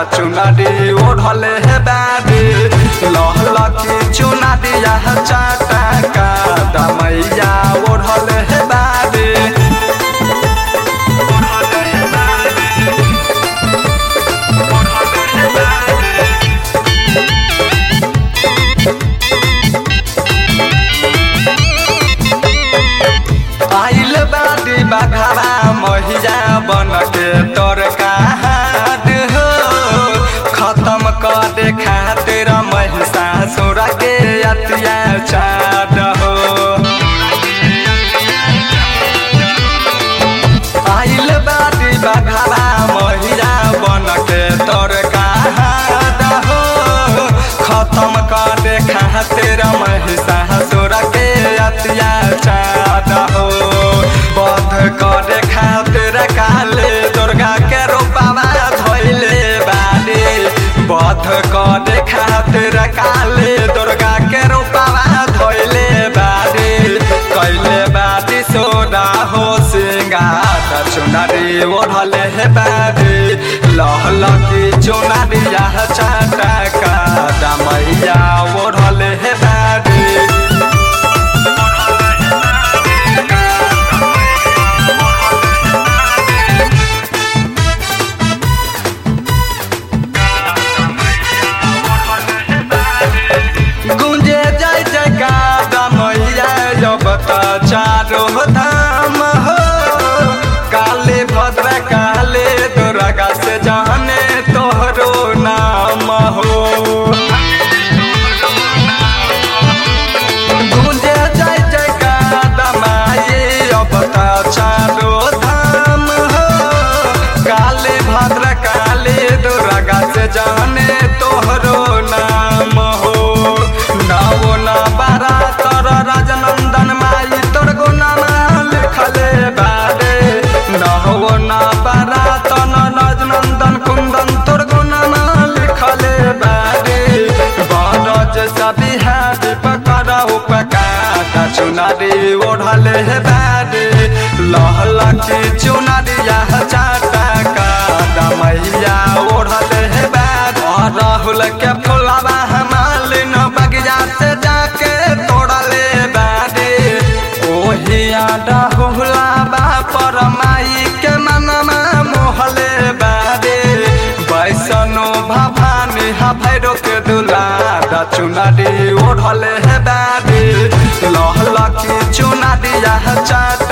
चुनरी ओढ़ले हे बारी लहला की चुनरिया चाटा का दमैया ओढ़ले हे बारी आइल बारी बघावा महिया बन के तोर कहाद हो खत्म कर खातिर महिषासुर के अत्याचार हो आइल बारी बघावा महिया बन के तोर कहाद हो खत्म कर खातिर महिषासुर के अत्याचार हो बध करे खातिर काले दुर्गा के रूपवा धोइले बारी बध करे खातिर काले दुर्गा के रूपवा धोइले बारी कैले बारी सोना हो सिंगार चुनरी ओढ़ले हे बारी लहला की चुनरिया चाटा का दमैया ओढ़ले हे बारी गुंजे जय जयकार दमैया जब चारो धाम हो काले भद्र काले दुर्गा से जाने तोहरो नाम हो गुंजे जय जयकार दमाई अब चारो धाम हो काले भद्र काले दुर्गा से जाने तोहरो नाम हो नवो न बारा तोर राजनंदन माई तोर गुनामा लिखले बारे नवो न बारा तन राजनंदन कुंदन तोर गुनामा लिखले बारे बरज सभी हाथ पकड़ा उपकार चुनरी ओढ़ले हे बारे लहला की चुनरिया चाटा का दमैया ओढ़ले हे बारे राहुल के फुलवा मालिन बगिया से जाके तोड़ले बारी ओहिया राहुलवा पर माई के मनमा मोहले बारी वैष्णो भवानी भैरो के दुलारा चुनरी ओढ़ले हे बारी लहला की चुनरिया चाटा